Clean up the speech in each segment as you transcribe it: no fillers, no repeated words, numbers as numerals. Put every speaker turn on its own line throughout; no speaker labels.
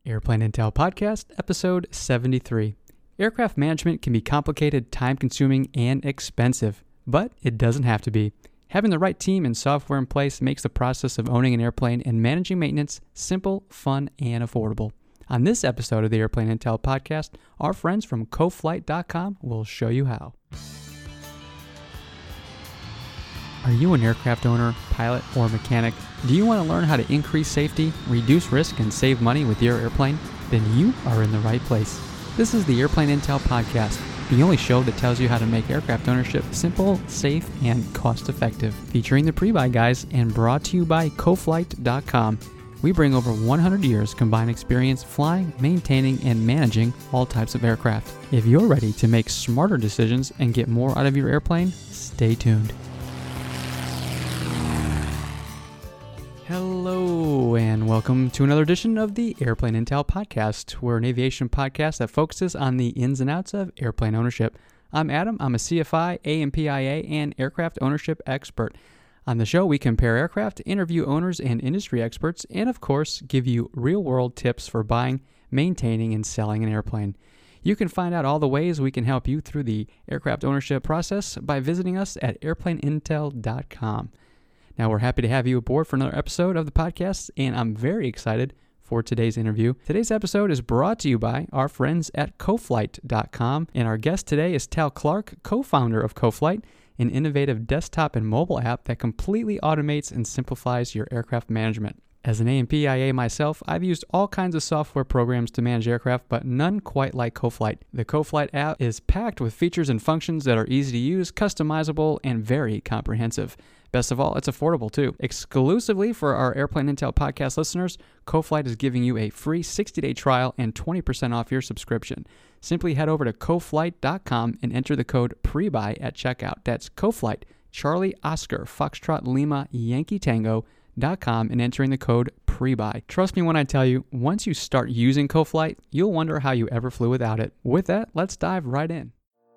Airplane Intel Podcast, Episode 73. Aircraft management can be complicated, time-consuming, and expensive, but it doesn't have to be. Having the right team and software in place makes the process of owning an airplane and managing maintenance simple, fun, and affordable. On this episode of the Airplane Intel Podcast, our friends from CoFlight.com will show you how. Are you an aircraft owner, pilot, or mechanic? Do you want to learn how to increase safety, reduce risk, and save money with your airplane? Then you are in the right place. This is the Airplane Intel Podcast, the only show that tells you how to make aircraft ownership simple, safe, and cost-effective. Featuring the pre-buy guys and brought to you by CoFlight.com. We bring over 100 years combined experience flying, maintaining, and managing all types of aircraft. If you're ready to make smarter decisions and get more out of your airplane, stay tuned. Hello, and welcome to another edition of the Airplane Intel Podcast. We're an aviation podcast that focuses on the ins and outs of airplane ownership. I'm Adam. I'm a CFI, AMPIA, and aircraft ownership expert. On the show, we compare aircraft, interview owners and industry experts, and of course, give you real-world tips for buying, maintaining, and selling an airplane. You can find out all the ways we can help you through the aircraft ownership process by visiting us at airplaneintel.com. Now, we're happy to have you aboard for another episode of the podcast, and I'm very excited for today's interview. Today's episode is brought to you by our friends at CoFlight.com, and our guest today is Tal Clark, co-founder of CoFlight, an innovative desktop and mobile app that completely automates and simplifies your aircraft management. As an AMPIA myself, I've used all kinds of software programs to manage aircraft, but none quite like CoFlight. The CoFlight app is packed with features and functions that are easy to use, customizable, and very comprehensive. Best of all, it's affordable too. Exclusively for our Airplane Intel Podcast listeners, CoFlight is giving you a free 60-day trial and 20% off your subscription. Simply head over to CoFlight.com and enter the code PREBUY at checkout. That's CoFlight, Charlie Oscar, Foxtrot Lima, Yankee Tango.com, and entering the code PREBUY. Trust me when I tell you, once you start using CoFlight, you'll wonder how you ever flew without it. With that, let's dive right in.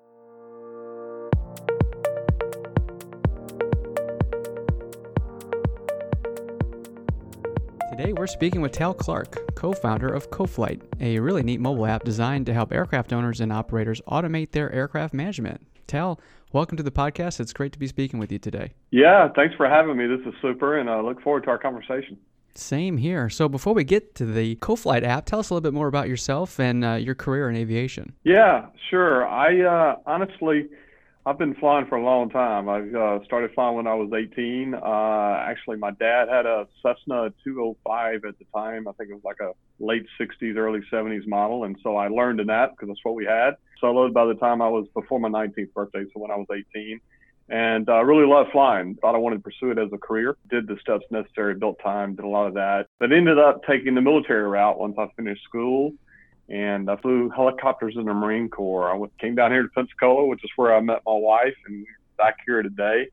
Today, we're speaking with Tal Clark, co-founder of CoFlight, a really neat mobile app designed to help aircraft owners and operators automate their aircraft management. Tal, welcome to the podcast. It's great to be speaking with you today.
Yeah, thanks for having me. This is super, and I look forward to our conversation.
Same here. So before we get to the CoFlight app, tell us a little bit more about yourself and your career in aviation.
Yeah, sure. Honestly, I've been flying for a long time. I started flying when I was 18. Actually, my dad had a Cessna 205 at the time. I think it was like a late 60s, early 70s model. And so I learned in that because that's what we had. Soloed by the time I was before my 19th birthday, so when I was 18. And I really loved flying. Thought I wanted to pursue it as a career. Did the steps necessary, built time, did a lot of that. But ended up taking the military route once I finished school. And I flew helicopters in the Marine Corps. I came down here to Pensacola, which is where I met my wife, and back here today.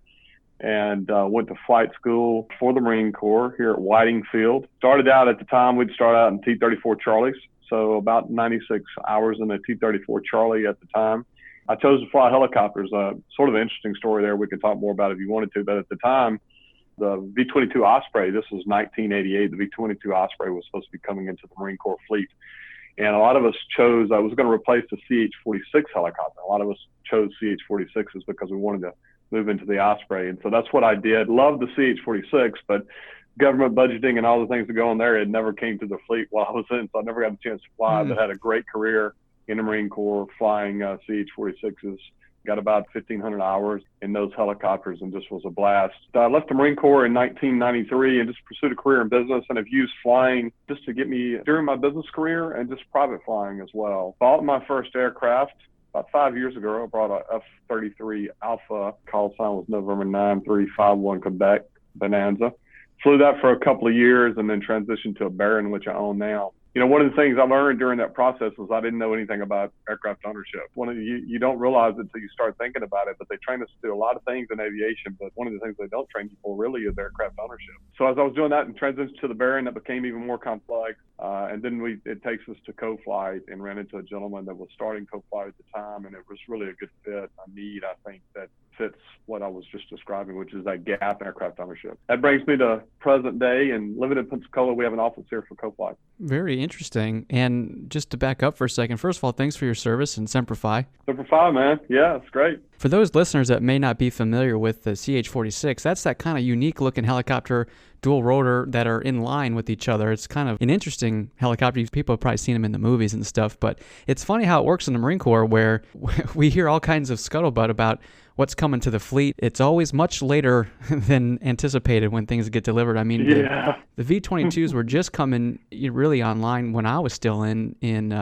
And went to flight school for the Marine Corps here at Whiting Field. Started out at the time, we'd start out in T-34 Charlies. So about 96 hours in a T-34 Charlie at the time. I chose to fly helicopters. Sort of an interesting story there. We could talk more about it if you wanted to. But at the time, the V-22 Osprey, this was 1988, the V-22 Osprey was supposed to be coming into the Marine Corps fleet. And a lot of us chose, I was going to replace the CH-46 helicopter. A lot of us chose CH-46s because we wanted to move into the Osprey. And so that's what I did. Loved the CH-46, but government budgeting and all the things that go on there, it never came to the fleet while I was in. So I never got a chance to fly, but had a great career in the Marine Corps flying CH-46s. Got about 1,500 hours in those helicopters and just was a blast. I left the Marine Corps in 1993 and just pursued a career in business, and have used flying just to get me during my business career and just private flying as well. Bought my first aircraft about 5 years ago. I brought a F-33 Alpha. Call sign was November 9351 Quebec Bonanza. Flew that for a couple of years and then transitioned to a Baron, which I own now. You know, one of the things I learned during that process was I didn't know anything about aircraft ownership. You don't realize it until you start thinking about it, but they train us to do a lot of things in aviation, but one of the things they don't train you for really is aircraft ownership. So as I was doing that and transitioned to the Baron, that became even more complex. And then it takes us to CoFlight, and ran into a gentleman that was starting CoFlight at the time, and it was really a good fit, a need, I think, that fits what I was just describing, which is that gap in aircraft ownership. That brings me to present day, and living in Pensacola, we have an office here for CoFly.
Very interesting. And just to back up for a second, first of all, thanks for your service in Semper Fi.
Semper Fi, man. Yeah, it's great.
For those listeners that may not be familiar with the CH-46, that's that kind of unique looking helicopter, dual rotor, that are in line with each other. It's kind of an interesting helicopter. People have probably seen them in the movies and stuff, but it's funny how it works in the Marine Corps, where we hear all kinds of scuttlebutt about what's coming to the fleet. It's always much later than anticipated when things get delivered. I mean, the V-22s were just coming really online when I was still in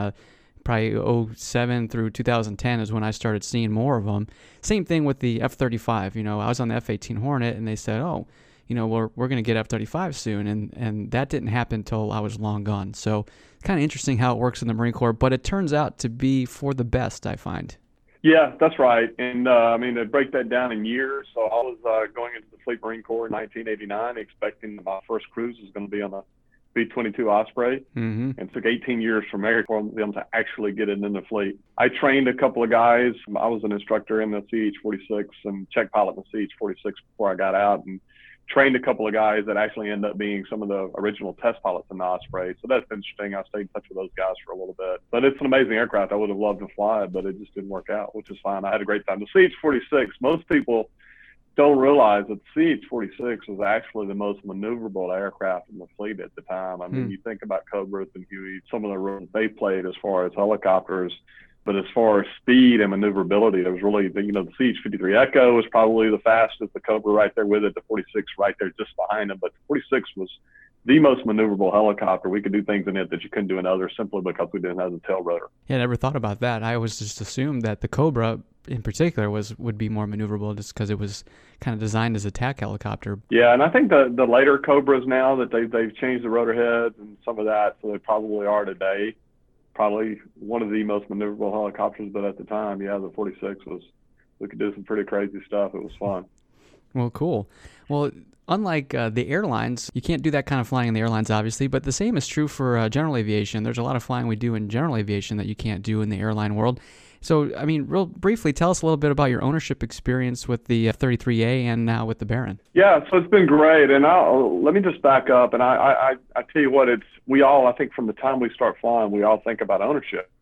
probably 07 through 2010 is when I started seeing more of them. Same thing with the F-35. I was on the F-18 Hornet, and they said, we're going to get F-35 soon, and that didn't happen until I was long gone. So kind of interesting how it works in the Marine Corps, but it turns out to be for the best, I find.
Yeah, that's right. And to break that down in years, so I was going into the Fleet Marine Corps in 1989, expecting my first cruise was going to be on a B-22 Osprey, and it took 18 years for them to actually get it in the fleet. I trained a couple of guys. I was an instructor in the CH-46 and check pilot in the CH-46 before I got out, and trained a couple of guys that actually ended up being some of the original test pilots in the Osprey. So that's interesting. I stayed in touch with those guys for a little bit. But it's an amazing aircraft. I would have loved to fly it, but it just didn't work out, which is fine. I had a great time. The CH-46, most people don't realize that the CH-46 was actually the most maneuverable aircraft in the fleet at the time. I mean, you think about Cobras and Hueys, some of the roles they played as far as helicopters, but as far as speed and maneuverability, there was really, the CH-53 Echo was probably the fastest, the Cobra right there with it, the 46 right there just behind them. But the 46 was the most maneuverable helicopter. We could do things in it that you couldn't do in others simply because we didn't have the tail rotor.
Yeah, I never thought about that. I always just assumed that the Cobra in particular would be more maneuverable just because it was kind of designed as a attack helicopter.
Yeah, and I think the later Cobras now that they've changed the rotor heads and some of that, so they probably are today. Probably one of the most maneuverable helicopters, but at the time, the 46 we could do some pretty crazy stuff. It was fun.
Well, cool. Well, unlike the airlines, you can't do that kind of flying in the airlines, obviously, but the same is true for general aviation. There's a lot of flying we do in general aviation that you can't do in the airline world. So, real briefly, tell us a little bit about your ownership experience with the F-33A and now with the Baron.
Yeah, so it's been great. And let me just back up. And I tell you what, we all, I think from the time we start flying, we all think about ownership,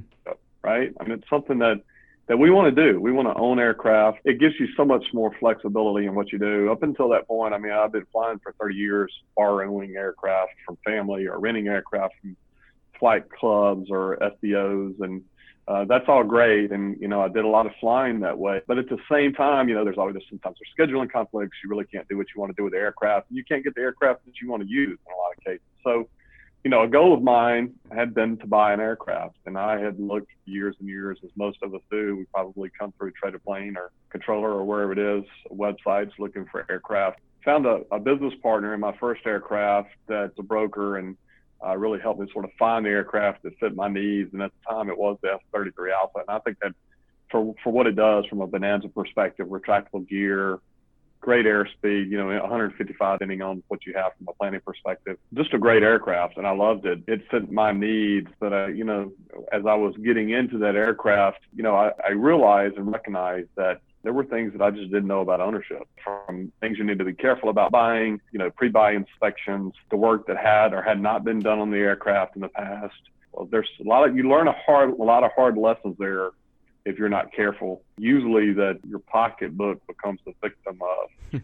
right? I mean, it's something that we want to do. We want to own aircraft. It gives you so much more flexibility in what you do. Up until that point, I've been flying for 30 years, borrowing aircraft from family or renting aircraft from flight clubs or FBOs, and that's all great. And, I did a lot of flying that way. But at the same time, there's always sometimes there's scheduling conflicts. You really can't do what you want to do with the aircraft. You can't get the aircraft that you want to use in a lot of cases. So, a goal of mine had been to buy an aircraft. And I had looked years and years, as most of us do. We probably come through Trade a Plane or Controller or wherever it is, websites looking for aircraft. Found a business partner in my first aircraft that's a broker, and really helped me sort of find the aircraft that fit my needs. And at the time, it was the F-33 Alpha. And I think that for what it does from a Bonanza perspective, retractable gear, great airspeed, 155, depending on what you have from a planning perspective, just a great aircraft. And I loved it. It fit my needs. But, as I was getting into that aircraft, I realized and recognized that there were things that I just didn't know about ownership, from things you need to be careful about buying, pre-buy inspections, the work that had or had not been done on the aircraft in the past. Well, there's you learn a lot of hard lessons there if you're not careful. Usually that your pocketbook becomes the victim of,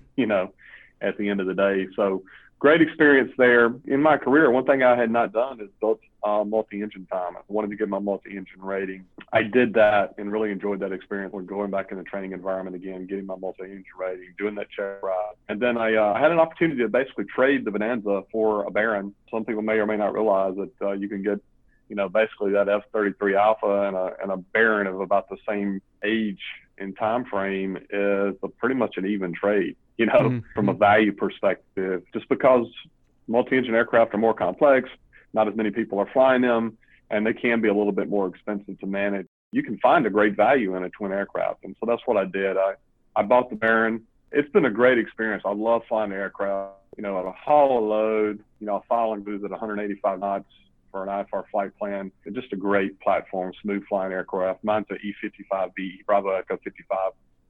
at the end of the day. So great experience there. In my career, one thing I had not done is built multi-engine time. I wanted to get my multi-engine rating. I did that and really enjoyed that experience when going back in the training environment again, getting my multi-engine rating, doing that check ride. And then I had an opportunity to basically trade the Bonanza for a Baron. Some people may or may not realize that you can get, basically that F-33 Alpha and a Baron of about the same age and time frame is pretty much an even trade, from a value perspective, just because multi-engine aircraft are more complex. Not as many people are flying them, and they can be a little bit more expensive to manage. You can find a great value in a twin aircraft, and so that's what I did. I bought the Baron. It's been a great experience. I love flying the aircraft. At a hollow load, I fly and cruise at 185 knots for an IFR flight plan. It's just a great platform, smooth flying aircraft. Mine's an E-55B, Bravo Echo 55.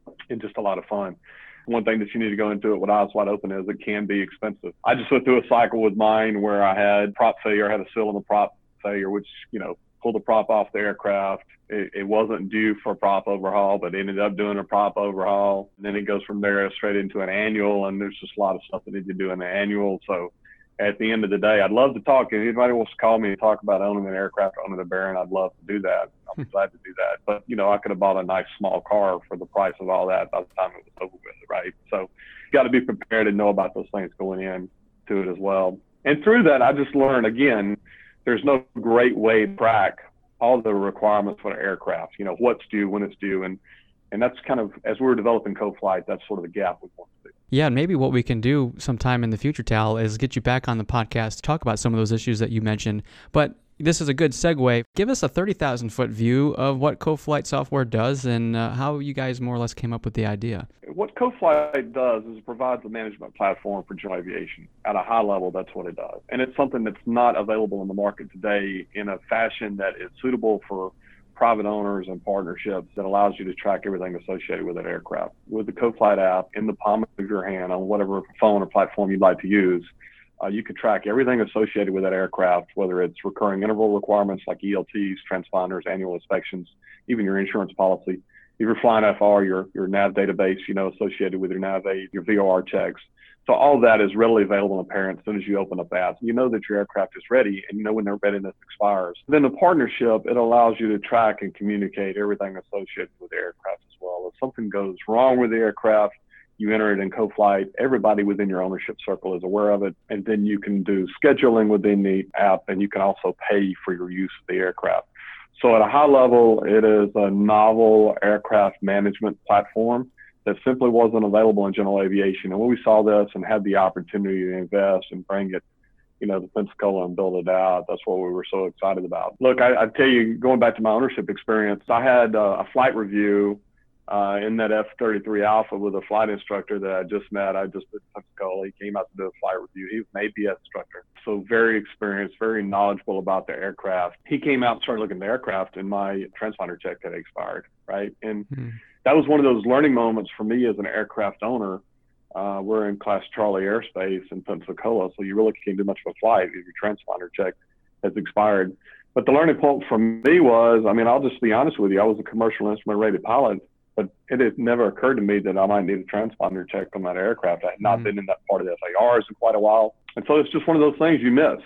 and just a lot of fun. One thing that you need to go into it with eyes wide open is it can be expensive. I just went through a cycle with mine where I had prop failure, I had a seal on the prop failure, which, pulled the prop off the aircraft. It wasn't due for a prop overhaul, but ended up doing a prop overhaul. And then it goes from there straight into an annual, and there's just a lot of stuff that need to do in the annual. So at the end of the day, I'd love to talk. If anybody wants to call me and talk about owning an aircraft, owning a Baron, I'd love to do that. I'm glad to do that. But, I could have bought a nice small car for the price of all that by the time it was over with, right? So you got to be prepared and know about those things going in to it as well. And through that, I just learned, again, there's no great way to track all the requirements for the aircraft, what's due, when it's due. And that's kind of, as we were developing CoFlight, that's sort of the gap we want to do.
Yeah, and maybe what we can do sometime in the future, Tal, is get you back on the podcast to talk about some of those issues that you mentioned. But this is a good segue. Give us a 30,000-foot view of what CoFlight software does and how you guys more or less came up with the idea.
What CoFlight does is it provides a management platform for general aviation. At a high level, that's what it does. And it's something that's not available in the market today in a fashion that is suitable for private owners and partnerships, that allows you to track everything associated with that aircraft. With the CoFlight app in the palm of your hand on whatever phone or platform you'd like to use, you can track everything associated with that aircraft, whether it's recurring interval requirements like ELTs, transponders, annual inspections, even your insurance policy. If you're flying FR, your nav database, associated with your NAV8, your VOR checks. So all that is readily available and apparent as soon as you open up the app. You know that your aircraft is ready, and you know when their readiness expires. Then the partnership, it allows you to track and communicate everything associated with the aircraft as well. If something goes wrong with the aircraft, you enter it in CoFlight. Everybody within your ownership circle is aware of it. And then you can do scheduling within the app, and you can also pay for your use of the aircraft. So at a high level, it is a novel aircraft management platform that simply wasn't available in general aviation. And when we saw this and had the opportunity to invest and bring it, to Pensacola and build it out, that's what we were so excited about. Look, I tell you, going back to my ownership experience, I had a flight review in that F-33 Alpha with a flight instructor that I just met. I just did Pensacola. He came out to do a flight review. He was an ABS instructor, so very experienced, very knowledgeable about the aircraft. He came out and started looking at the aircraft, and my transponder check had expired, right? And that was one of those learning moments for me as an aircraft owner. We're in Class Charlie airspace in Pensacola, so you really can't do much of a flight if your transponder check has expired. But the learning point for me was, I'll just be honest with you, I was a commercial instrument rated pilot, but it had never occurred to me that I might need a transponder check on that aircraft. I had not been in that part of the FARs in quite a while. And so it's just one of those things you miss,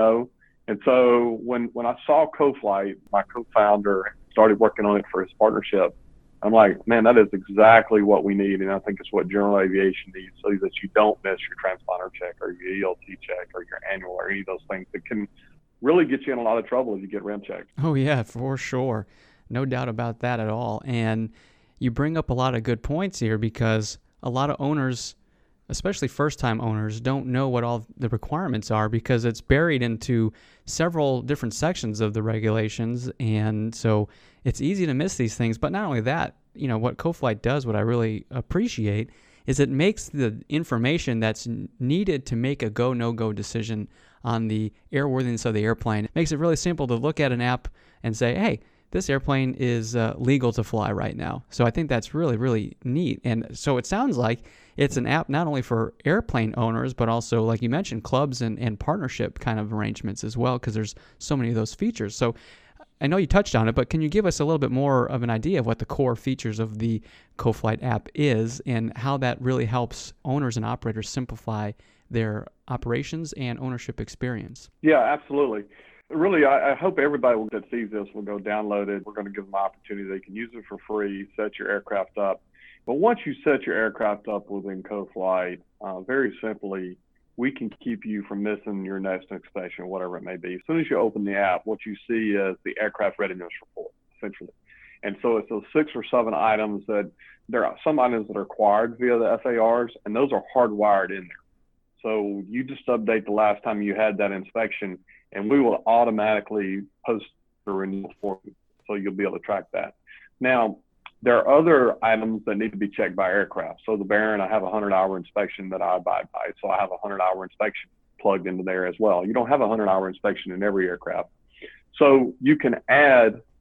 And so when I saw CoFlight, my co-founder started working on it for his partnership, I'm like, man, that is exactly what we need. And I think it's what general aviation needs, so that you don't miss your transponder check or your ELT check or your annual or any of those things that can really get you in a lot of trouble if you get REM checked.
Oh, yeah, for sure. No doubt about that at all. And you bring up a lot of good points here, because a lot of owners, especially first-time owners, don't know what all the requirements are, because it's buried into several different sections of the regulations. And so it's easy to miss these things. But not only that, what CoFlight does, what I really appreciate, is it makes the information that's needed to make a go, no-go decision on the airworthiness of the airplane. It makes it really simple to look at an app and say, hey, this airplane is legal to fly right now. So I think that's really, really neat. And so it sounds like it's an app not only for airplane owners, but also, like you mentioned, clubs and partnership kind of arrangements as well, because there's so many of those features. So I know you touched on it, but can you give us a little bit more of an idea of what the core features of the CoFlight app is, and how that really helps owners and operators simplify their operations and ownership experience?
Yeah, absolutely. Really, I hope everybody that sees this will go download it. We're going to give them an opportunity. They can use it for free, set your aircraft up. But once you set your aircraft up within CoFlight, very simply, we can keep you from missing your next inspection, whatever it may be. As soon as you open the app, what you see is the aircraft readiness report, essentially. And so it's those 6 or 7 items that there are some items that are required via the FARs, and those are hardwired in there. So you just update the last time you had that inspection, and we will automatically post the renewal for you, so you'll be able to track that. Now, there are other items that need to be checked by aircraft. So the Baron, I have a 100-hour inspection that I abide by, so I have a 100-hour inspection plugged into there as well. You don't have a 100-hour inspection in every aircraft. So you can add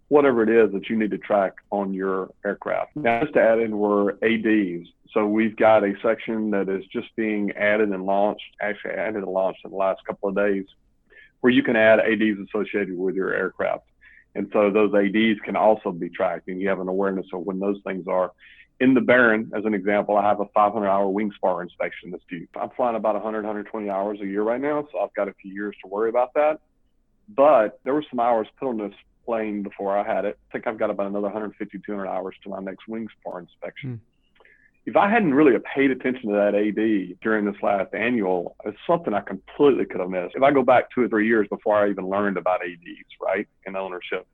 whatever it is that you need to track on your aircraft. Now, just to add in were ADs. So we've got a section that is just being added and launched, actually added and launched in the last couple of days, where you can add ADs associated with your aircraft. And so those ADs can also be tracked, and you have an awareness of when those things are. In the Baron, as an example, I have a 500-hour wing spar inspection that's due. I'm flying about 100, 120 hours a year right now, so I've got a few years to worry about that. But there were some hours put on this plane before I had it. I think I've got about another 150, 200 hours to my next wing spar inspection. If I hadn't really paid attention to that AD during this last annual, it's something I completely could have missed. If I go back 2 or 3 years before I even learned about ADs, right, in ownership,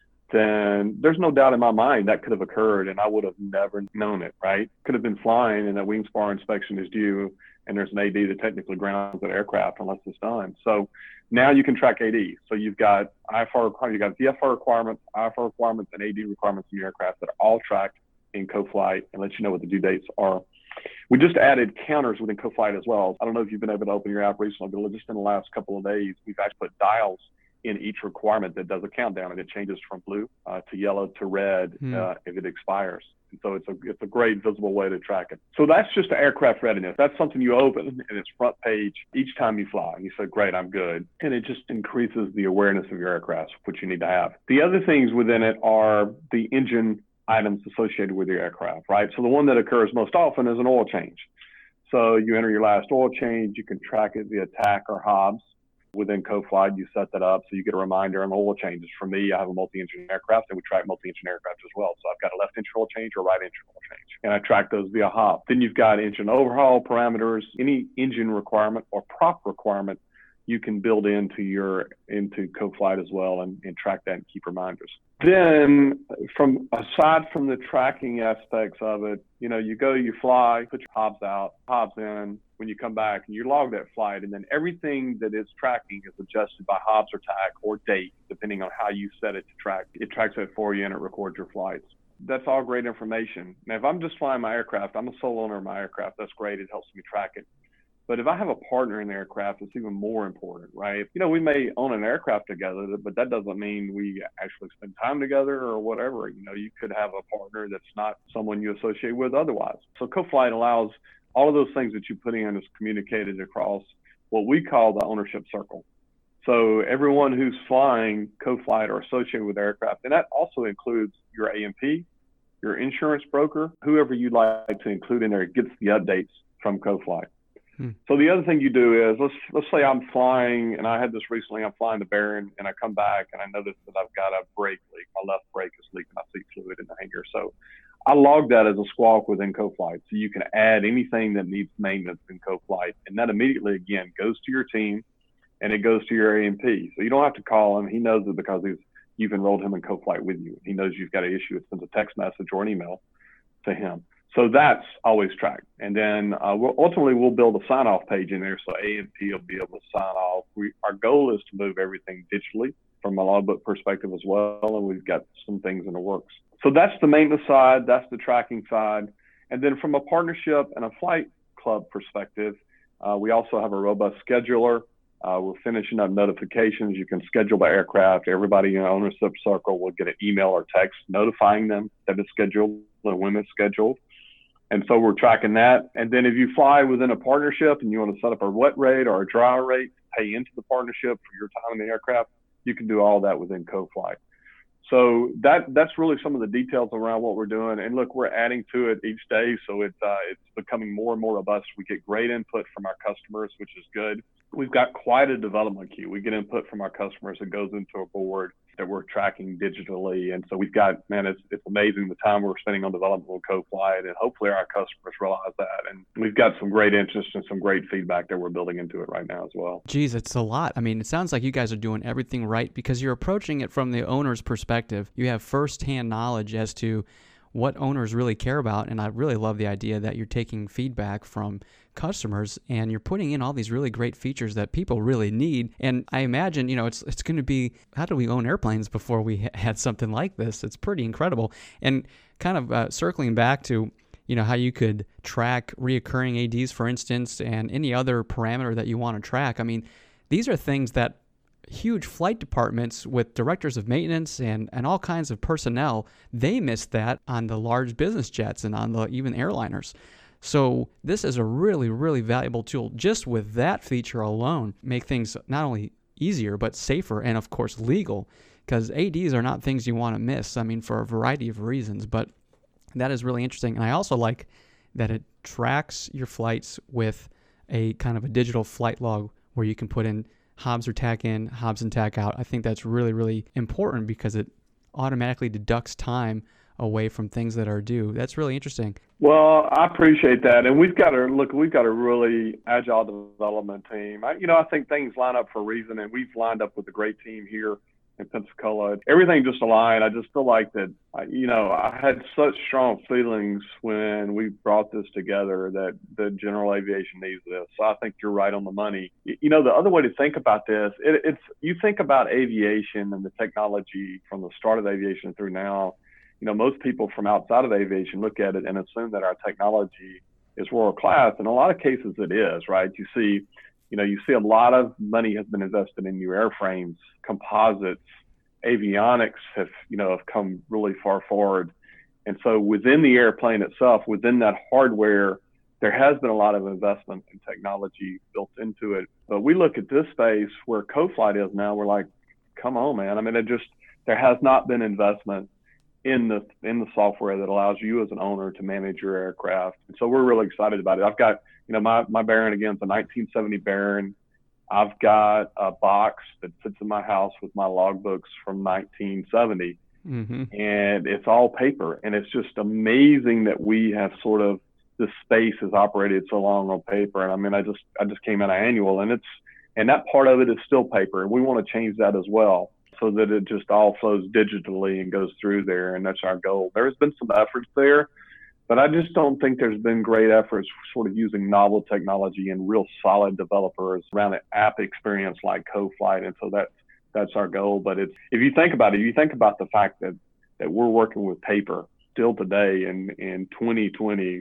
then there's no doubt in my mind that could have occurred and I would have never known it, right? Could have been flying and that wing spar inspection is due and there's an AD that technically grounds that aircraft unless it's done. So now you can track AD. So you've got IFR, you've got VFR requirements, IFR requirements, and AD requirements in your aircraft that are all tracked in CoFlight and let you know what the due dates are. We just added counters within CoFlight as well. I don't know if you've been able to open your app recently, but just in the last couple of days, we've actually put dials in each requirement that does a countdown, and it changes from blue to yellow to red if it expires. And so it's a great visible way to track it. So that's just the aircraft readiness. That's something you open and it's front page each time you fly. You say, great, I'm good. And it just increases the awareness of your aircraft, which you need to have. The other things within it are the engine items associated with your aircraft, right? So the one that occurs most often is an oil change. So you enter your last oil change, you can track it via TAC or Hobbs. Within CoFlight, you set that up so you get a reminder on oil changes. For me, I have a multi-engine aircraft, and we track multi-engine aircraft as well. So I've got a left engine oil change or right engine oil change, and I track those via HOP. Then you've got engine overhaul parameters, any engine requirement or prop requirement you can build into CoFlight as well and track that and keep reminders. Then aside from the tracking aspects of it, you go, you fly, put your Hobbs out, Hobbs in, when you come back and you log that flight, and then everything that is tracking is adjusted by Hobbs or TAC or date, depending on how you set it to track. It tracks it for you and it records your flights. That's all great information. Now, if I'm just flying my aircraft, I'm a sole owner of my aircraft. That's great. It helps me track it. But if I have a partner in the aircraft, it's even more important, right? We may own an aircraft together, but that doesn't mean we actually spend time together or whatever. You could have a partner that's not someone you associate with otherwise. So CoFlight allows all of those things that you put in is communicated across what we call the ownership circle. So everyone who's flying CoFlight or associated with aircraft, and that also includes your A&P, your insurance broker, whoever you'd like to include in there gets the updates from CoFlight. So the other thing you do is, let's say I'm flying, and I had this recently, I'm flying the Baron, and I come back, and I notice that I've got a brake leak. My left brake is leaking. I see fluid in the hangar. So I log that as a squawk within CoFlight. So you can add anything that needs maintenance in CoFlight, and that immediately, again, goes to your team, and it goes to your A&P. So you don't have to call him. He knows it because you've enrolled him in CoFlight with you. He knows you've got an issue. It sends a text message or an email to him. So that's always tracked. And then we'll build a sign-off page in there so A&P will be able to sign off. Our goal is to move everything digitally from a logbook perspective as well, and we've got some things in the works. So that's the maintenance side, that's the tracking side. And then from a partnership and a flight club perspective, we also have a robust scheduler. We're finishing up notifications. You can schedule the aircraft. Everybody in the ownership circle will get an email or text notifying them that it's scheduled and when it's scheduled. And so we're tracking that. And then if you fly within a partnership and you want to set up a wet rate or a dry rate, pay into the partnership for your time in the aircraft, you can do all that within CoFlight. So that's really some of the details around what we're doing. And look, we're adding to it each day. So it's becoming more and more robust. We get great input from our customers, which is good. We've got quite a development queue. We get input from our customers that goes into a board that we're tracking digitally. And so we've got, it's amazing the time we're spending on development with CoFlight, and hopefully our customers realize that. And we've got some great interest and some great feedback that we're building into it right now as well.
Geez, it's a lot. I mean, it sounds like you guys are doing everything right because you're approaching it from the owner's perspective. You have firsthand knowledge as to what owners really care about. And I really love the idea that you're taking feedback from customers and you're putting in all these really great features that people really need. And I imagine, it's going to be, how do we own airplanes before we had something like this? It's pretty incredible. And kind of circling back to, how you could track reoccurring ADs, for instance, and any other parameter that you want to track. I mean, these are things that huge flight departments with directors of maintenance and all kinds of personnel, they miss that on the large business jets and on the even airliners. So this is a really, really valuable tool. Just with that feature alone, make things not only easier, but safer and, of course, legal, because ADs are not things you want to miss, I mean, for a variety of reasons. But that is really interesting. And I also like that it tracks your flights with a kind of a digital flight log where you can put in Hobbs or tack in, Hobbs and tack out. I think that's really, really important because it automatically deducts time away from things that are due. That's really interesting.
Well, I appreciate that. And we've got a really agile development team. I think things line up for a reason, and we've lined up with a great team here in Pensacola. Everything just aligned. I just feel like that, I had such strong feelings when we brought this together that the general aviation needs this. So I think you're right on the money. The other way to think about this, it's you think about aviation and the technology from the start of aviation through now. Most people from outside of aviation look at it and assume that our technology is world class. In a lot of cases, it is, right? You see a lot of money has been invested in new airframes, composites, avionics have come really far forward. And so within the airplane itself, within that hardware, there has been a lot of investment in technology built into it. But we look at this space where CoFlight is now, we're like, come on, man. I mean, there has not been investment in the software that allows you as an owner to manage your aircraft. And so we're really excited about it. I've got, my Baron, again, it's a 1970 Baron. I've got a box that sits in my house with my logbooks from 1970. Mm-hmm. And it's all paper. And it's just amazing that we have sort of, this space has operated so long on paper. And I mean, I just came out of annual, and that part of it is still paper. And we want to change that as well, so that it just all flows digitally and goes through there. And that's our goal. There's been some efforts there, but I just don't think there's been great efforts sort of using novel technology and real solid developers around an app experience like CoFlight. And so that's our goal. But if you think about the fact that we're working with paper still today in 2020,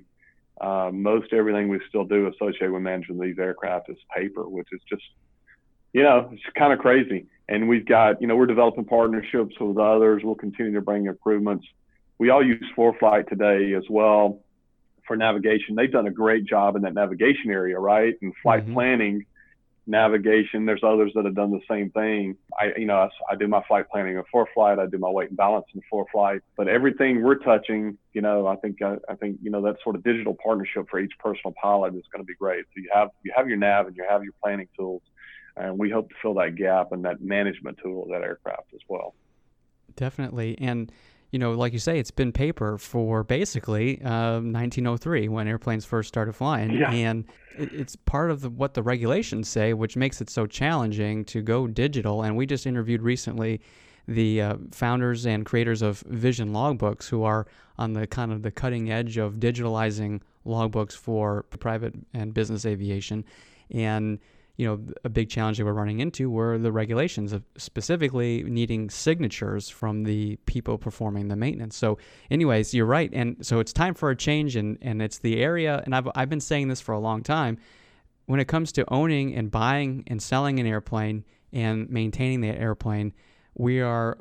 most everything we still do associated with managing these aircraft is paper, which is just, it's kind of crazy. And we've got, we're developing partnerships with others. We'll continue to bring improvements. We all use ForeFlight today as well for navigation. They've done a great job in that navigation area, right? And flight mm-hmm. planning, navigation. There's others that have done the same thing. I do my flight planning in ForeFlight. I do my weight and balance in ForeFlight. But everything we're touching, I think that sort of digital partnership for each personal pilot is going to be great. So you have your nav and you have your planning tools. And we hope to fill that gap in that management tool of that aircraft as well.
Definitely. And, like you say, it's been paper for basically 1903 when airplanes first started flying. Yeah. And it's part of what the regulations say, which makes it so challenging to go digital. And we just interviewed recently the founders and creators of Vision Logbooks, who are on the kind of the cutting edge of digitalizing logbooks for private and business aviation. And a big challenge they were running into were the regulations of specifically needing signatures from the people performing the maintenance. So anyways, you're right. And so it's time for a change, and it's the area, and I've been saying this for a long time, when it comes to owning and buying and selling an airplane and maintaining the airplane, we are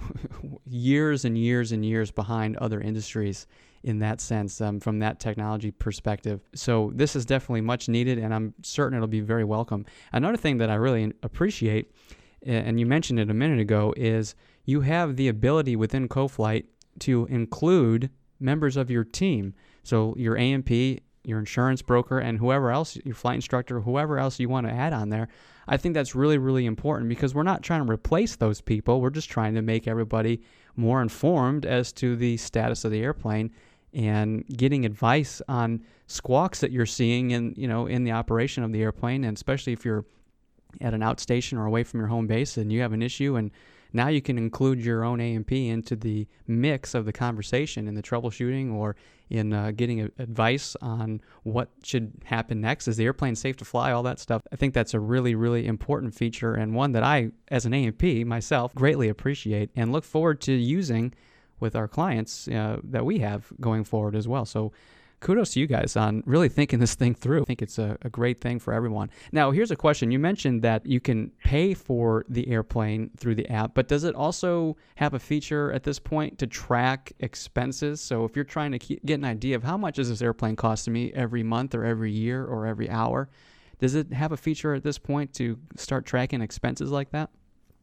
years and years and years behind other industries in that sense, from that technology perspective. So this is definitely much needed, and I'm certain it'll be very welcome. Another thing that I really appreciate, and you mentioned it a minute ago, is you have the ability within CoFlight to include members of your team. So your A&P, your insurance broker, and whoever else, your flight instructor, whoever else you want to add on there. I think that's really, really important, because we're not trying to replace those people. We're just trying to make everybody more informed as to the status of the airplane and getting advice on squawks that you're seeing in the operation of the airplane. And especially if you're at an outstation or away from your home base and you have an issue, and now you can include your own A&P into the mix of the conversation in the troubleshooting or in getting advice on what should happen next. Is the airplane safe to fly? All that stuff. I think that's a really, really important feature, and one that I, as an A&P myself, greatly appreciate and look forward to using with our clients that we have going forward as well. So kudos to you guys on really thinking this thing through. I think it's a great thing for everyone. Now, here's a question. You mentioned that you can pay for the airplane through the app, but does it also have a feature at this point to track expenses? So if you're trying to get an idea of how much is this airplane costing me every month or every year or every hour, does it have a feature at this point to start tracking expenses like that?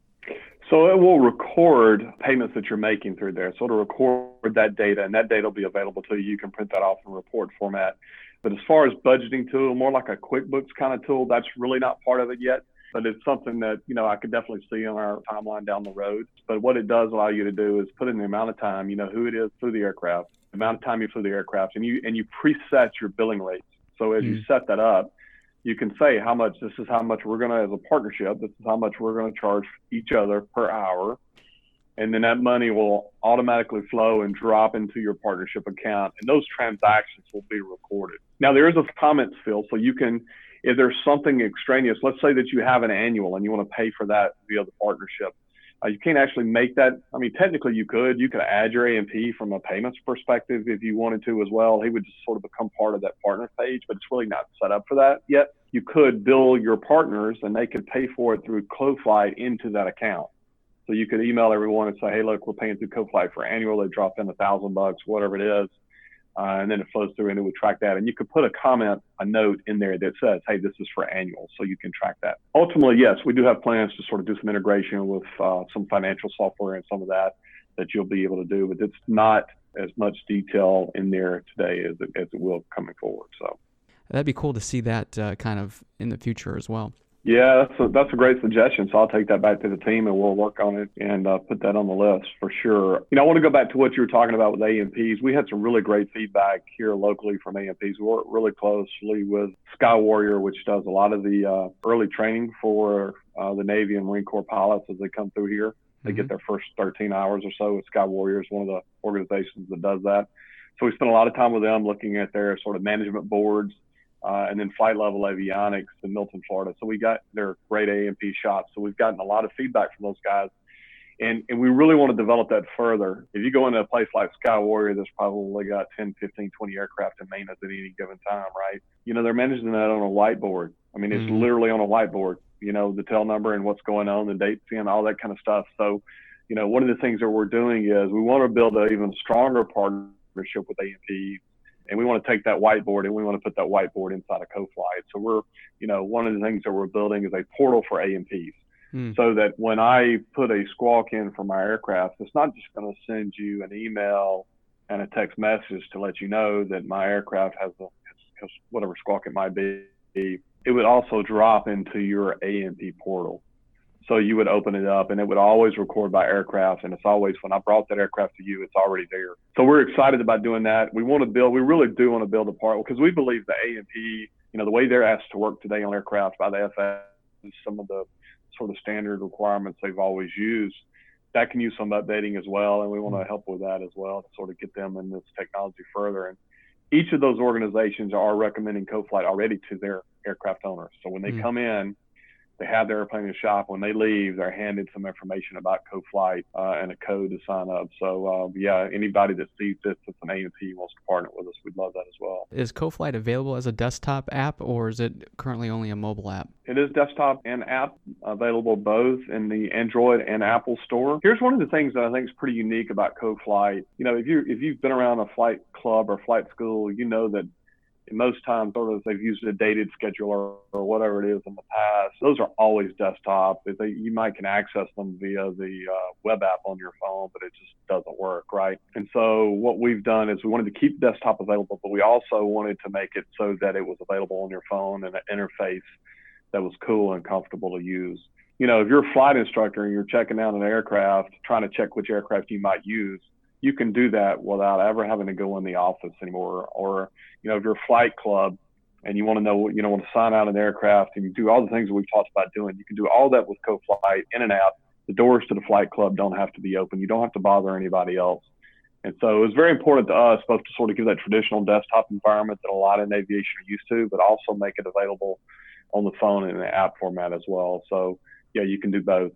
So it will record payments that you're making through there. So it'll record that data, and that data will be available to you. You can print that off in report format. But as far as budgeting tool, more like a QuickBooks kind of tool, that's really not part of it yet. But it's something that, I could definitely see on our timeline down the road. But what it does allow you to do is put in the amount of time, who it is through the aircraft, the amount of time you flew the aircraft, and you preset your billing rates. So as you set that up, you can say this is how much we're going to, as a partnership, this is how much we're going to charge each other per hour. And then that money will automatically flow and drop into your partnership account. And those transactions will be recorded. Now, there is a comments field. So you can, if there's something extraneous, let's say that you have an annual and you want to pay for that via the partnership. You can't actually make that. I mean, technically you could add your A&P from a payments perspective if you wanted to as well. He would just sort of become part of that partner page, but it's really not set up for that yet. You could bill your partners and they could pay for it through CoFlight into that account. So you could email everyone and say, hey, look, we're paying through CoFlight for annual. They drop in $1,000, whatever it is. And then it flows through and it would track that. And you could put a note in there that says, hey, this is for annual, so you can track that. Ultimately, yes, we do have plans to sort of do some integration with some financial software and some of that you'll be able to do, but it's not as much detail in there today as it will coming forward. So
that'd be cool to see that kind of in the future as well.
Yeah, that's a great suggestion. So I'll take that back to the team and we'll work on it and put that on the list for sure. I want to go back to what you were talking about with A&Ps. We had some really great feedback here locally from A&Ps. We work really closely with Sky Warrior, which does a lot of the early training for the Navy and Marine Corps pilots as they come through here. They get their first 13 hours or so. Sky Warrior is one of the organizations that does that. So we spent a lot of time with them looking at their sort of management boards. And then Flight Level Avionics in Milton, Florida. So we got their great A&P shops. So we've gotten a lot of feedback from those guys. And we really want to develop that further. If you go into a place like Sky Warrior, that's probably got 10, 15, 20 aircraft in maintenance at any given time, right? They're managing that on a whiteboard. I mean, it's literally on a whiteboard, the tail number and what's going on, the dates and all that kind of stuff. So, one of the things that we're doing is we want to build an even stronger partnership with A&P. And we want to take that whiteboard and we want to put that whiteboard inside of CoFlight. So we're, one of the things that we're building is a portal for A&Ps. So that when I put a squawk in for my aircraft, it's not just going to send you an email and a text message to let you know that my aircraft has whatever squawk it might be. It would also drop into your A&P portal. So you would open it up and it would always record by aircraft. And it's always, when I brought that aircraft to you, it's already there. So we're excited about doing that. We really do want to build a part because we believe the A&P, the way they're asked to work today on aircraft by the FAA, some of the sort of standard requirements they've always used, that can use some updating as well. And we want to help with that as well to sort of get them in this technology further. And each of those organizations are recommending CoFlight already to their aircraft owners. So when they come in, they have their airplane in the shop. When they leave, they're handed some information about CoFlight and a code to sign up. So, anybody that sees this as an A&P wants to partner with us, we'd love that as well.
Is CoFlight available as a desktop app or is it currently only a mobile app?
It is desktop and app, available both in the Android and Apple store. Here's one of the things that I think is pretty unique about CoFlight. If you've been around a flight club or flight school, you know that most times sort of they've used a dated scheduler or whatever it is in the past. Those are always desktop. You might can access them via the web app on your phone, but it just doesn't work, right? And so what we've done is we wanted to keep desktop available, but we also wanted to make it so that it was available on your phone and an interface that was cool and comfortable to use. If you're a flight instructor and you're checking out an aircraft, trying to check which aircraft you might use, you can do that without ever having to go in the office anymore. Or, if you're a flight club and you want to know, want to sign out an aircraft and you do all the things that we've talked about doing, you can do all that with CoFlight in and out. The doors to the flight club don't have to be open. You don't have to bother anybody else. And so it was very important to us both to sort of give that traditional desktop environment that a lot in aviation are used to, but also make it available on the phone in an app format as well. So, yeah, you can do both.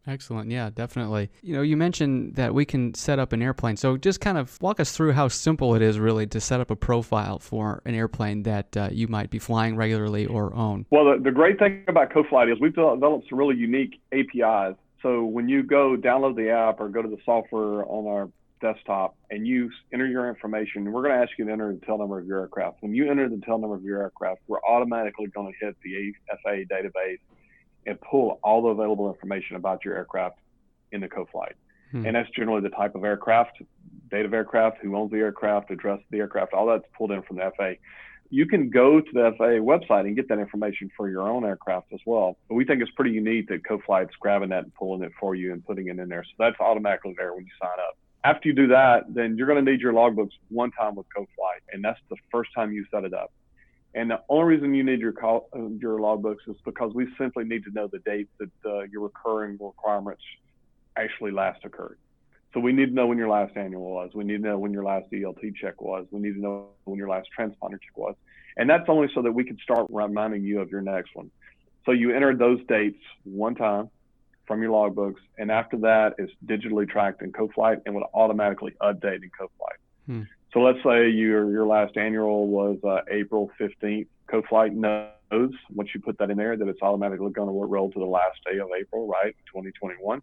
Excellent. Yeah, definitely. You mentioned that we can set up an airplane. So just kind of walk us through how simple it is really to set up a profile for an airplane that you might be flying regularly or own.
Well, the great thing about CoFlight is we've developed some really unique APIs. So when you go download the app or go to the software on our desktop and you enter your information, we're going to ask you to enter the tail number of your aircraft. When you enter the tail number of your aircraft, we're automatically going to hit the FAA database and pull all the available information about your aircraft in the CoFlight. And that's generally the type of aircraft, date of aircraft, who owns the aircraft, address of the aircraft, all that's pulled in from the FAA. You can go to the FAA website and get that information for your own aircraft as well. But we think it's pretty unique that CoFlight's grabbing that and pulling it for you and putting it in there. So that's automatically there when you sign up. After you do that, then you're going to need your logbooks one time with CoFlight, and that's the first time you set it up. And the only reason you need your logbooks is because we simply need to know the date that your recurring requirements actually last occurred. So we need to know when your last annual was. We need to know when your last ELT check was. We need to know when your last transponder check was. And that's only so that we can start reminding you of your next one. So you enter those dates one time from your logbooks, and after that, it's digitally tracked in CoFlight and will automatically update in CoFlight. So let's say your last annual was April 15th. CoFlight knows once you put that in there that it's automatically going to roll to the last day of April, right, 2021.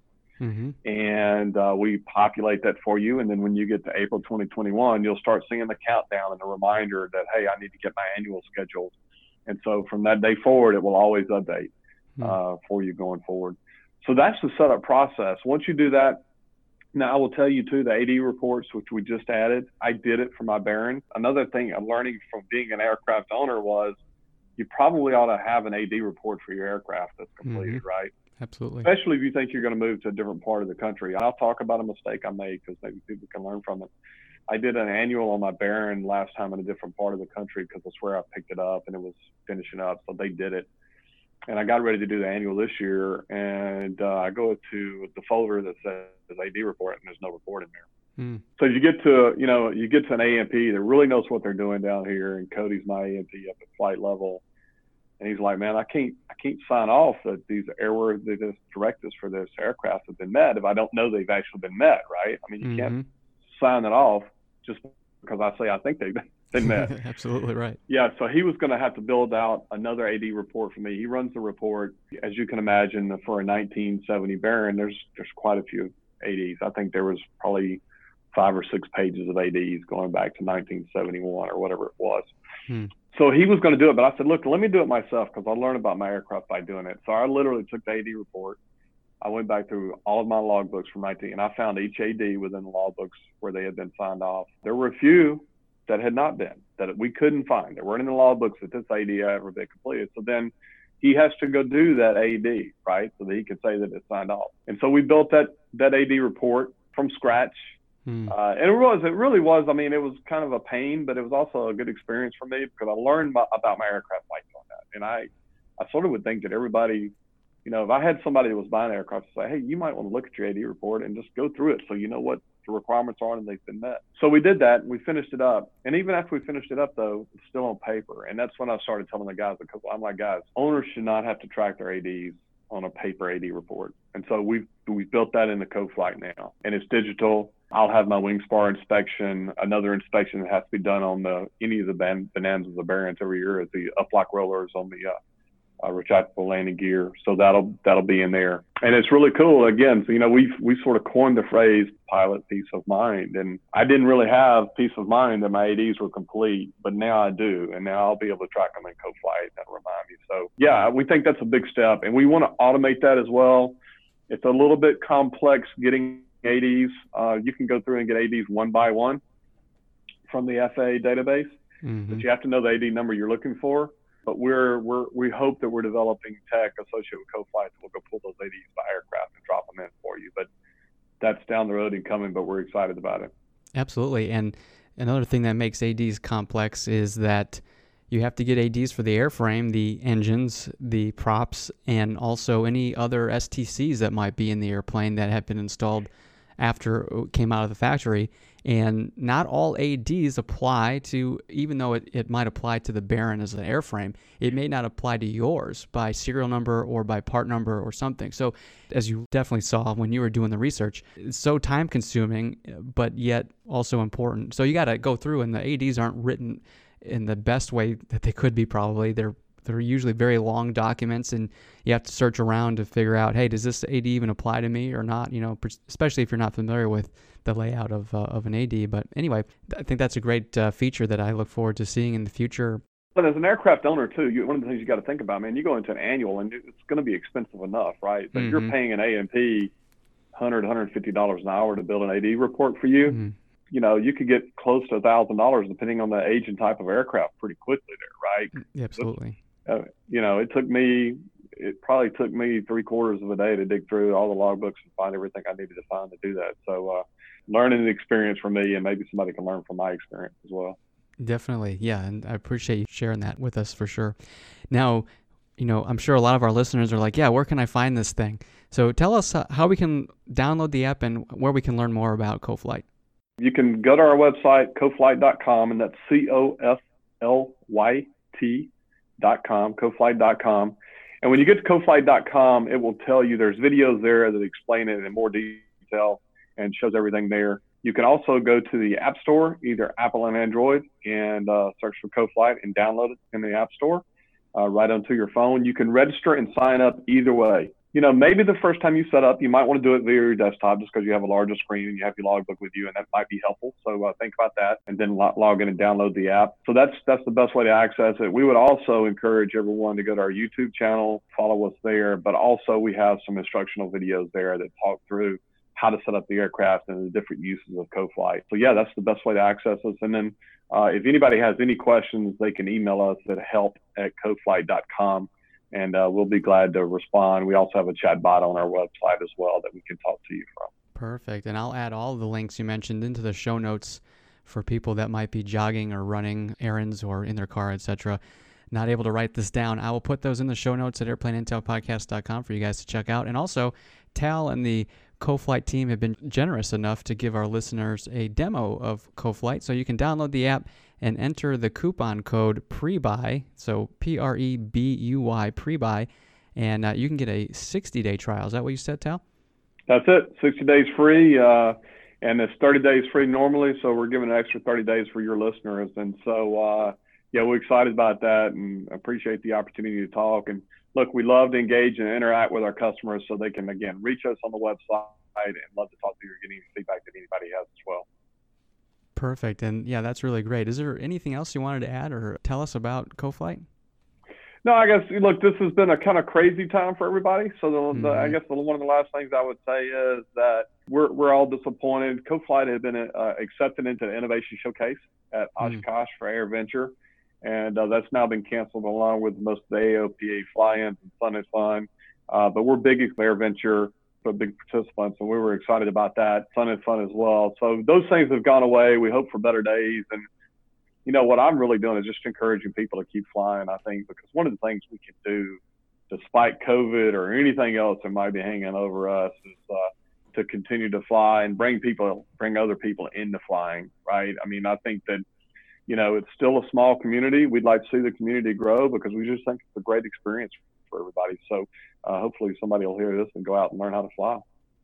And we populate that for you. And then when you get to April 2021, you'll start seeing the countdown and a reminder that, hey, I need to get my annual scheduled. And so from that day forward, it will always update for you going forward. So that's the setup process. Once you do that, now I will tell you too, the AD reports, which we just added, I did it for my Baron. Another thing I'm learning from being an aircraft owner was you probably ought to have an AD report for your aircraft that's completed, right?
Absolutely.
Especially if you think you're going to move to a different part of the country. I'll talk about a mistake I made because maybe people can learn from it. I did an annual on my Baron last time in a different part of the country because that's where I picked it up and it was finishing up. So they did it. And I got ready to do the annual this year, and I go to the folder that says AD report, and there's no report in there. So you get to an AMP that really knows what they're doing down here, and Cody's my AMP up at flight level, and he's like, man, I can't sign off that these airworthiness directives for this aircraft have been met if I don't know they've actually been met, right? I mean, you can't sign it off just because I say I think they've been met.
Absolutely right.
Yeah, so he was going to have to build out another AD report for me. He runs the report. As you can imagine, for a 1970 Baron, there's quite a few ADs. I think there was probably 5 or 6 pages of ADs going back to 1971 or whatever it was. So he was going to do it, but I said, look, let me do it myself because I learned about my aircraft by doing it. So I literally took the AD report. I went back through all of my logbooks from 19, and I found each AD within the logbooks where they had been signed off. There were a few that had not been, that we couldn't find. They weren't in the logbooks that this AD had ever been completed. So then he has to go do that AD, right? So that he could say that it's signed off. And so we built that AD report from scratch. And it really was, I mean, it was kind of a pain, but it was also a good experience for me because I learned about my aircraft like on that. And I sort of would think that everybody, if I had somebody that was buying aircraft to say, hey, you might want to look at your AD report and just go through it so you know what the requirements are and they've been met. So we did that and we finished it up. And even after we finished it up though, it's still on paper. And that's when I started telling the guys, because I'm like, guys, owners should not have to track their ADs on a paper AD report. And so we've built that in the CoFlight now, and it's digital. I'll have my wing spar inspection, another inspection that has to be done on any of the bonanzas of Barons every year is the uplock rollers on the retractable landing gear. So that'll be in there. And it's really cool. Again, so, we sort of coined the phrase pilot peace of mind. And I didn't really have peace of mind that my ADs were complete, but now I do. And now I'll be able to track them in CoFlight and remind me. So yeah, we think that's a big step. And we want to automate that as well. It's a little bit complex getting ADs. You can go through and get ADs one by one from the FAA database, but you have to know the AD number you're looking for. But we hope that we're developing tech associated with CoFlight that will go pull those ADs by aircraft and drop them in for you. But that's down the road and coming, but we're excited about it.
Absolutely. And another thing that makes ADs complex is that you have to get ADs for the airframe, the engines, the props, and also any other STCs that might be in the airplane that have been installed after it came out of the factory. And not all ADs apply to, even though it might apply to the Baron as an airframe, it may not apply to yours by serial number or by part number or something. So as you definitely saw when you were doing the research, it's so time consuming, but yet also important. So you got to go through, and the ADs aren't written in the best way that they could be probably. They're usually very long documents, and you have to search around to figure out, hey, does this AD even apply to me or not? Especially if you're not familiar with the layout of an AD. But anyway, I think that's a great feature that I look forward to seeing in the future.
But as an aircraft owner too, one of the things you got to think about, man, you go into an annual and it's going to be expensive enough, right? But you're paying an A&P $100, $150 an hour to build an AD report for you. You could get close to $1,000 depending on the age and type of aircraft pretty quickly there, right?
Yeah, absolutely.
It probably took me 3/4 of a day to dig through all the logbooks and find everything I needed to find to do that. So learning the experience from me, and maybe somebody can learn from my experience as well.
Definitely. Yeah. And I appreciate you sharing that with us for sure. Now, I'm sure a lot of our listeners are like, yeah, where can I find this thing? So tell us how we can download the app and where we can learn more about CoFlight.
You can go to our website, coflight.com, and that's COFLYT.com, coflight.com. And when you get to coflight.com, it will tell you there's videos there that explain it in more detail and shows everything there. You can also go to the App Store, either Apple and Android, and search for CoFlight and download it in the App Store right onto your phone. You can register and sign up either way. Maybe the first time you set up, you might want to do it via your desktop just because you have a larger screen and you have your logbook with you, and that might be helpful. So think about that, and then log in and download the app. So that's the best way to access it. We would also encourage everyone to go to our YouTube channel, follow us there, but also we have some instructional videos there that talk through how to set up the aircraft and the different uses of CoFlight. So yeah, that's the best way to access us. And then if anybody has any questions, they can email us at help@coflight.com. And we'll be glad to respond. We also have a chat bot on our website as well that we can talk to you from.
Perfect. And I'll add all the links you mentioned into the show notes for people that might be jogging or running errands or in their car, etc. Not able to write this down. I will put those in the show notes at airplaneintelpodcast.com for you guys to check out. And also, Tal and the CoFlight team have been generous enough to give our listeners a demo of CoFlight. So you can download the app and enter the coupon code PREBUY, so PREBUY, PREBUY, and you can get a 60-day trial. Is that what you said, Tal?
That's it. 60 days free, and it's 30 days free normally, so we're giving an extra 30 days for your listeners. And so, we're excited about that and appreciate the opportunity to talk. And look, we love to engage and interact with our customers so they can, again, reach us on the website, and love to talk to you or get any feedback that anybody has as well.
Perfect. And yeah, that's really great. Is there anything else you wanted to add or tell us about CoFlight?
No, I guess, look, this has been a kind of crazy time for everybody. So I guess one of the last things I would say is that we're all disappointed. CoFlight had been accepted into the Innovation Showcase at Oshkosh for AirVenture. And that's now been canceled along with most of the AOPA fly-ins and Sun is Fun. But we're big at AirVenture, but big participants, and we were excited about that. Sun is Fun as well. So those things have gone away. We hope for better days. And, what I'm really doing is just encouraging people to keep flying, I think, because one of the things we can do, despite COVID or anything else that might be hanging over us, is to continue to fly and bring other people into flying, right? I mean, I think that, it's still a small community. We'd like to see the community grow because we just think it's a great experience for everybody. So hopefully somebody will hear this and go out and learn how to fly.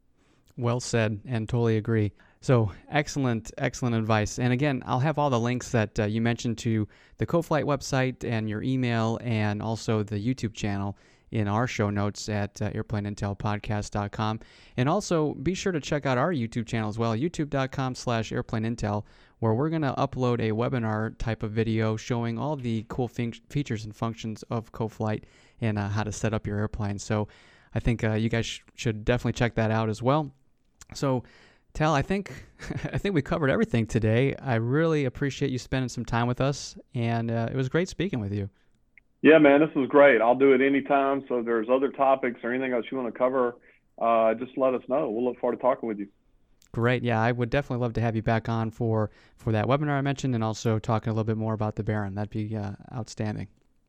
Well said, and totally agree. So excellent advice. And again, I'll have all the links that you mentioned to the CoFlight website and your email and also the YouTube channel in our show notes at airplaneintelpodcast.com. And also be sure to check out our YouTube channel as well, youtube.com/airplaneintel, where we're going to upload a webinar type of video showing all the cool features and functions of CoFlight and how to set up your airplane. So I think you guys should definitely check that out as well. So Tal, I think we covered everything today. I really appreciate you spending some time with us, and it was great speaking with you.
Yeah, man, this was great. I'll do it anytime. So if there's other topics or anything else you want to cover, just let us know. We'll look forward to talking with you.
Great. Yeah, I would definitely love to have you back on for that webinar I mentioned, and also talking a little bit more about the Baron. That'd be outstanding.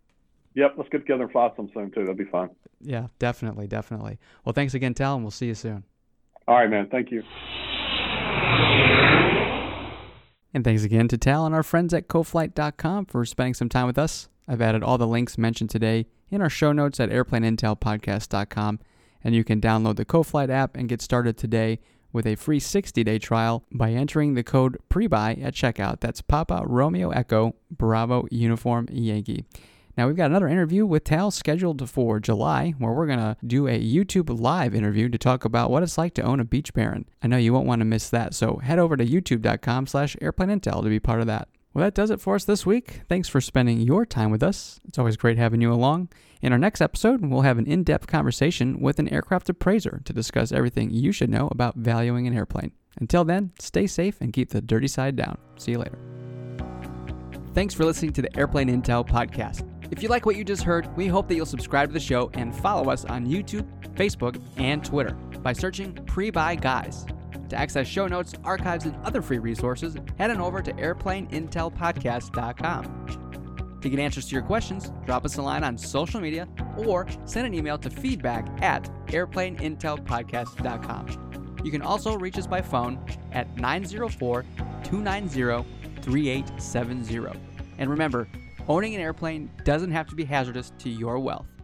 Yep, let's get together and fly some soon too. That'd be fun.
Yeah, definitely. Well, thanks again, Tal, and we'll see you soon.
All right, man. Thank you.
And thanks again to Tal and our friends at CoFlight.com for spending some time with us. I've added all the links mentioned today in our show notes at airplaneintelpodcast.com, and you can download the CoFlight app and get started today with a free 60-day trial by entering the code PREBUY at checkout. That's Papa Romeo Echo Bravo Uniform Yankee. Now, we've got another interview with Tal scheduled for July, where we're going to do a YouTube live interview to talk about what it's like to own a Beech Baron. I know you won't want to miss that, so head over to youtube.com/airplaneintel to be part of that. Well, that does it for us this week. Thanks for spending your time with us. It's always great having you along. In our next episode, we'll have an in-depth conversation with an aircraft appraiser to discuss everything you should know about valuing an airplane. Until then, stay safe and keep the dirty side down. See you later. Thanks for listening to the Airplane Intel podcast. If you like what you just heard, we hope that you'll subscribe to the show and follow us on YouTube, Facebook, and Twitter by searching Pre-Buy Guys. To access show notes, archives, and other free resources, head on over to airplaneintelpodcast.com. To get answers to your questions, drop us a line on social media or send an email to feedback@airplaneintelpodcast.com. You can also reach us by phone at 904-290-3870. And remember, owning an airplane doesn't have to be hazardous to your wealth.